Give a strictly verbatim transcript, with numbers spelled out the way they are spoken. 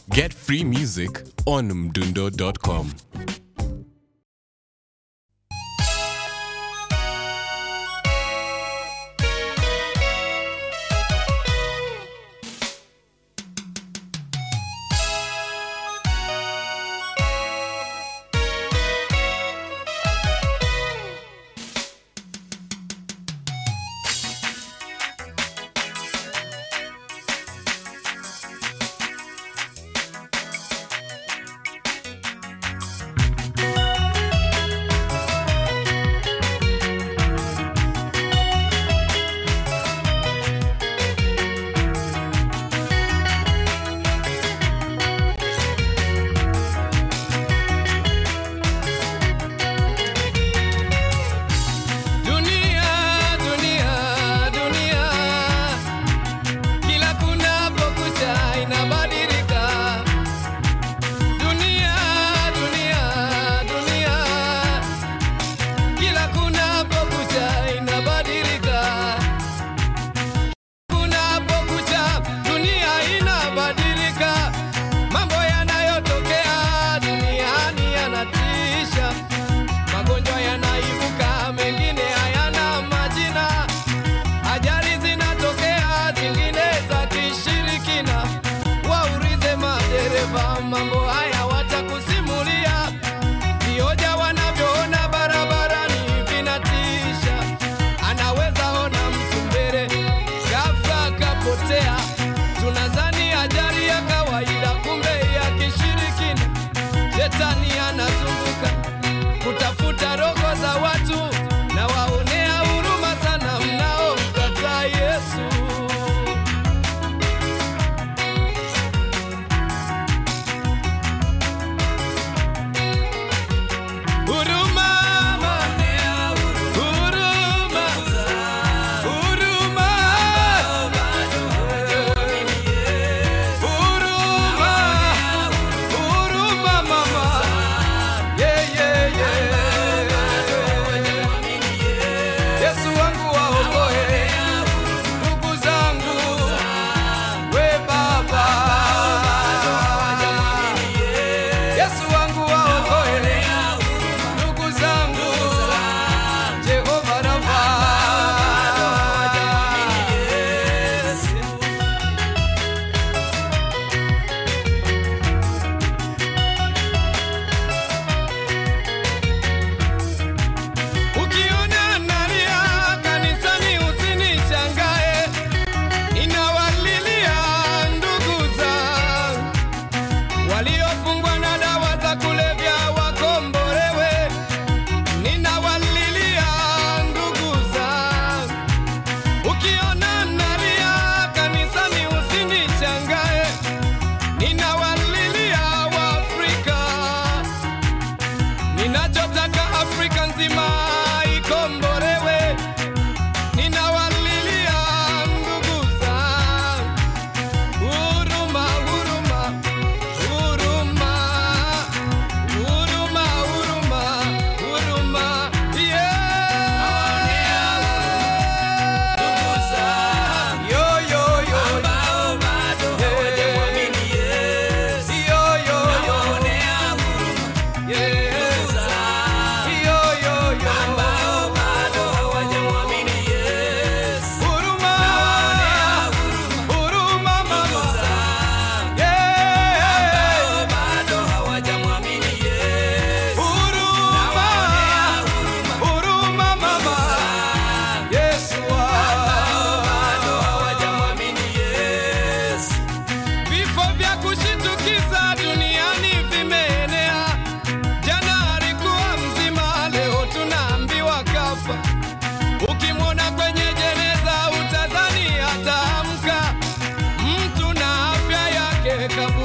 Get free music on mdundo dot com. Mambo haya watakusimulia, vioja wanavyoona barabarani vinatisha. Anaweza ona mtu mbele, ghafla kapotea. Tunadhani ajali ya kawaida, kumbe ya kishirikina. Shetani anazunguka kutafuta roho za watu, na waonea huruma sana mnaomkataa Yesu. Waliofungwa na dawa za kulevya wakombolewe, ninawalilia ndugu zangu. Ukiona nalia kanisani usinishangae, ninawalilia Waafrika. Ninachotaka Afrika nzima ikombolewe, ninawalilia ndugu zangu. Huruma, huruma, ukimwona kwenye jeneza utadhani ataamka. Mtu na afya yake kabu